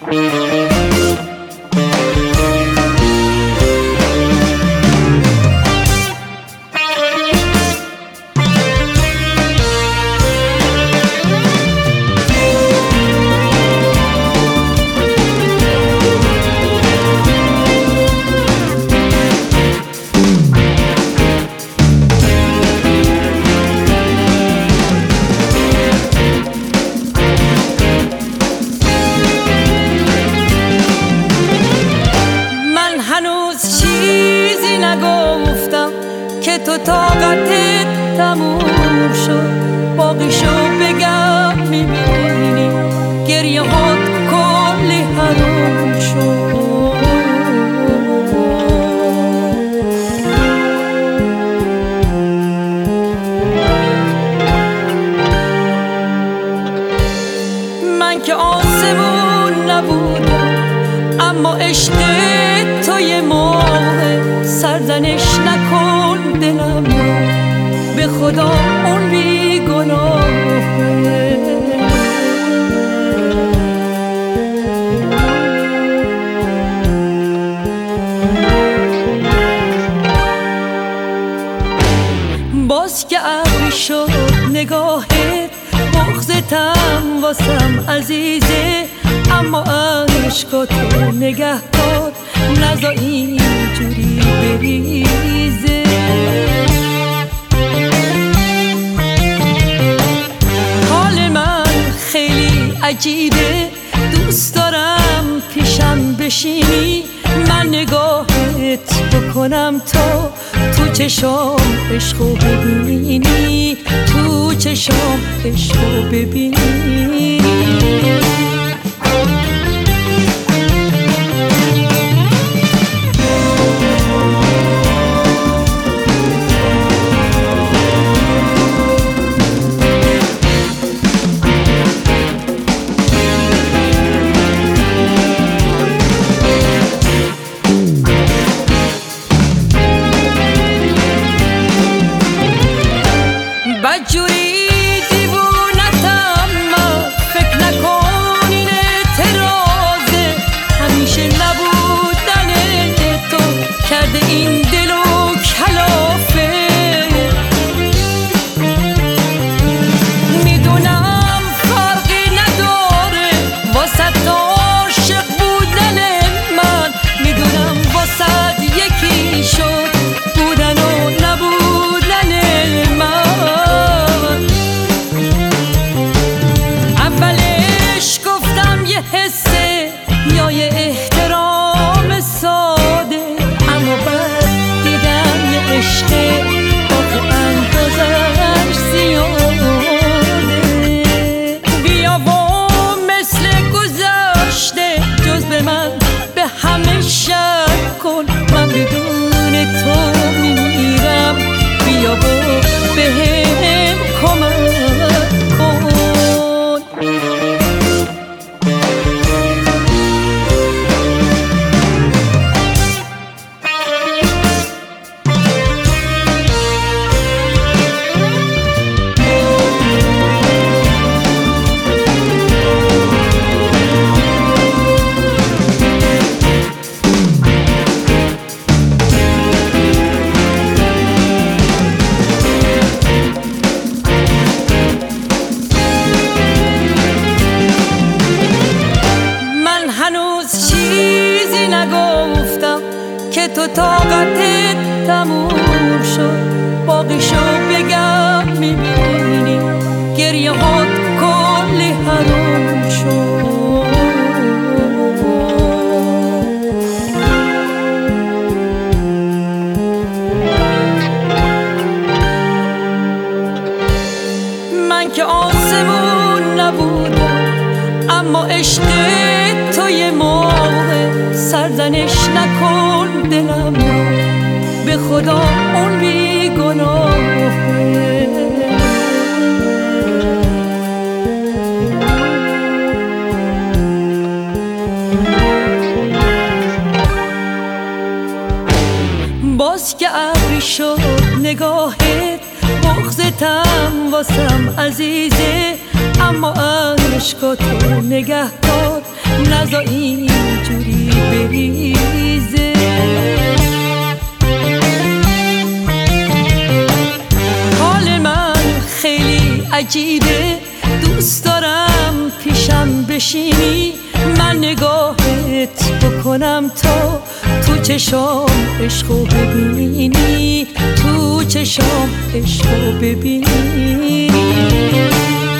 که تو طاقتت تموم شد، باقیشو بگم میبینی گریه هات کلی حروم شد. من که آسمون نبودم اما عشق توی ماه، سرزنش نکن دلم رو، به خدا اون بی گناهه. باز که ابری شد نگاهت، بغضتم واسم عزیزه، اما عشقاتو نگه دار، نذار اینجوری بریزه. حال من خیلی عجیبه، دوست دارم پیشم بشینی، من نگاهت بکنم تا تو چشام عشقو ببینی، تو چشام عشقو ببینی. بدجوری دیوونتم من، فکر نکن این اعتراضه، همیشه نبودن تو کرده این دلو کلافه. میدونم فرقی نداره واسه عاشق بودن من، میدونم واسه یکی شد بودن و نبودن من. اولش گفتم یه حسه یا یه احترام ساده، اما بعد دیدم یه عشقه آخه اندازش زیاده. بیا و مثل گذشته جز به من به همه شک کن، من بدون تو میمیرم، بیا و بهم کمک کن. چیزی نگفتم که تو طاقتت تموم شد، باقیشو بگم میبینی گریه هات کلی حروم شد. من که آسمون نبودم اما عشق توی ماه، سرزنش نکن دلم رو، به خدا اون بی گناهه. باز که ابری شد نگاهت، بغضتم واسم عزیزه، اما عشقاتو نگه دار، نزا اینجوری بریزه. حال من خیلی عجیبه، دوست دارم پیشم بشینی، من نگاهت بکنم تا تو چشام عشقو ببینی، تو چشام عشقو ببینی.